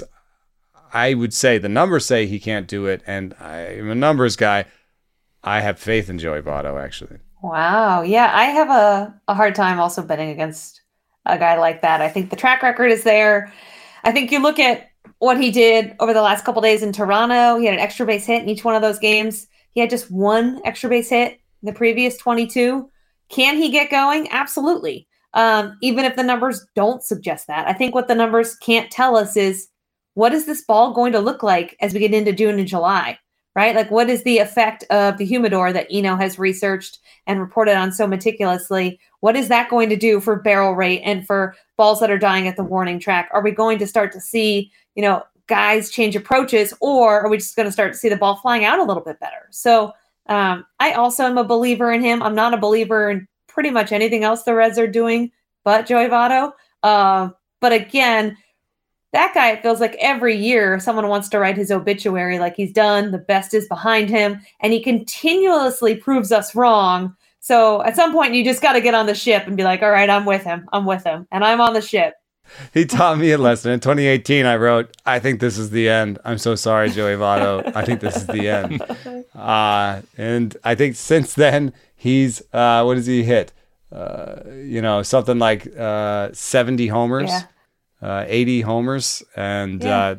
I would say the numbers say he can't do it, and I'm a numbers guy. I have faith in Joey Votto, actually. Wow, yeah, I have a, a hard time also betting against a guy like that. I think the track record is there. I think you look at what he did over the last couple days in Toronto. He had an extra base hit in each one of those games. He had just one extra base hit in the previous twenty-two. Can he get going? Absolutely. Um, even if the numbers don't suggest that. I think what the numbers can't tell us is what is this ball going to look like as we get into June and July, right? Like, what is the effect of the humidor that Eno has researched and reported on so meticulously? What is that going to do for barrel rate and for balls that are dying at the warning track? Are we going to start to see, you know, guys change approaches, or are we just going to start to see the ball flying out a little bit better? So um, I also am a believer in him. I'm not a believer in pretty much anything else the Reds are doing but Joey Votto. Uh, but again, that guy, it feels like every year someone wants to write his obituary like he's done. The best is behind him, and he continuously proves us wrong. So at some point, you just got to get on the ship and be like, all right, I'm with him. I'm with him. And I'm on the ship. He taught me a lesson. In twenty eighteen, I wrote, I think this is the end. I'm so sorry, Joey Votto. I think this is the end. Uh, and I think since then, he's, uh, what does he hit? Uh, you know, something like uh, seventy homers, Yeah. uh, eighty homers. And Yeah. uh,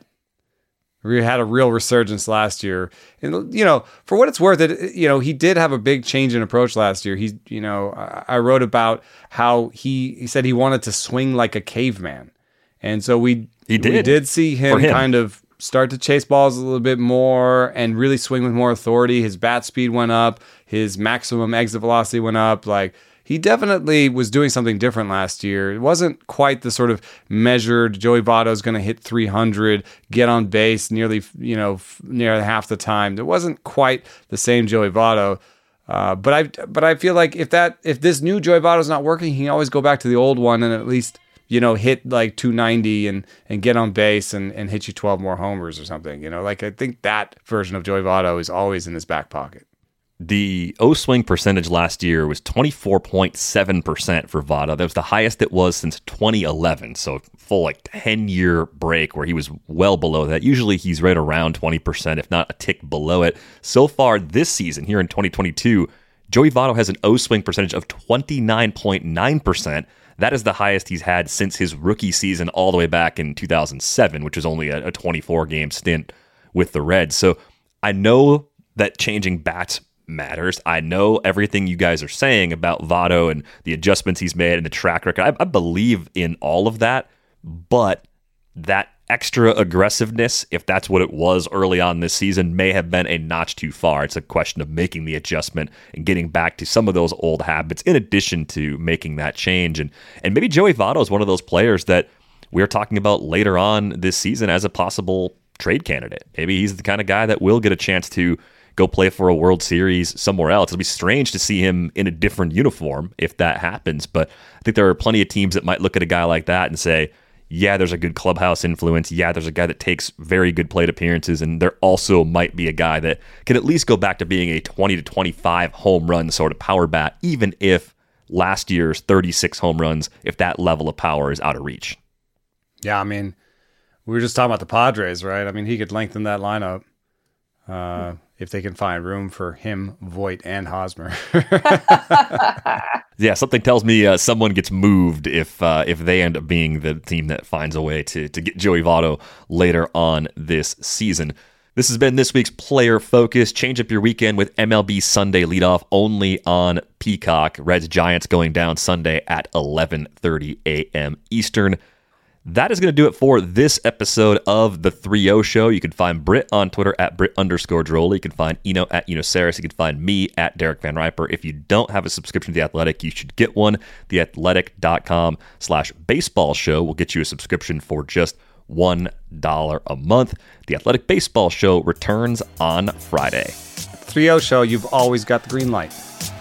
we had a real resurgence last year. And, you know, for what it's worth, it, you know, he did have a big change in approach last year. He, you know, I, I wrote about how he, he said he wanted to swing like a caveman. And so we, He did. we did see him, For him. kind of start to chase balls a little bit more and really swing with more authority. His bat speed went up. His maximum exit velocity went up. Like, he definitely was doing something different last year. It wasn't quite the sort of measured Joey Votto's going to hit three hundred, get on base nearly, you know, f- near half the time. It wasn't quite the same Joey Votto. Uh, but I, but I feel like if that, if this new Joey Votto's not working, he can always go back to the old one and at least, you know, hit like two ninety and and get on base and and hit you twelve more homers or something. You know, like, I think that version of Joey Votto is always in his back pocket. The O-swing percentage last year was twenty-four point seven percent for Votto. That was the highest it was since twenty eleven, so full like ten-year break where he was well below that. Usually he's right around twenty percent, if not a tick below it. So far this season, here in twenty twenty-two, Joey Votto has an O-swing percentage of twenty-nine point nine percent. That is the highest he's had since his rookie season all the way back in two thousand seven, which was only a twenty-four game stint with the Reds. So I know that changing bats matters. I know everything you guys are saying about Votto and the adjustments he's made and the track record. I, I believe in all of that, but that extra aggressiveness, if that's what it was early on this season, may have been a notch too far. It's a question of making the adjustment and getting back to some of those old habits in addition to making that change. And and maybe Joey Votto is one of those players that we're talking about later on this season as a possible trade candidate. Maybe he's the kind of guy that will get a chance to go play for a World Series somewhere else. It'll be strange to see him in a different uniform if that happens, but I think there are plenty of teams that might look at a guy like that and say, yeah, there's a good clubhouse influence. Yeah, there's a guy that takes very good plate appearances, and there also might be a guy that can at least go back to being a twenty to twenty-five home run sort of power bat, even if last year's thirty-six home runs, if that level of power is out of reach. Yeah, I mean, we were just talking about the Padres, right? I mean, he could lengthen that lineup uh, if they can find room for him, Voit, and Hosmer. Yeah, something tells me uh, someone gets moved if uh, if they end up being the team that finds a way to, to get Joey Votto later on this season. This has been this week's Player Focus. Change up your weekend with M L B Sunday leadoff only on Peacock. Reds Giants going down Sunday at eleven thirty a.m. Eastern. That is going to do it for this episode of the three oh Show. You can find Britt on Twitter at Britt underscore Droly. You can find Eno at Eno Saris. You can find me at Derek Van Riper. If you don't have a subscription to The Athletic, you should get one. theathletic.com slash baseball show will get you a subscription for just one dollar a month. The Athletic Baseball Show returns on Friday. three oh Show, you've always got the green light.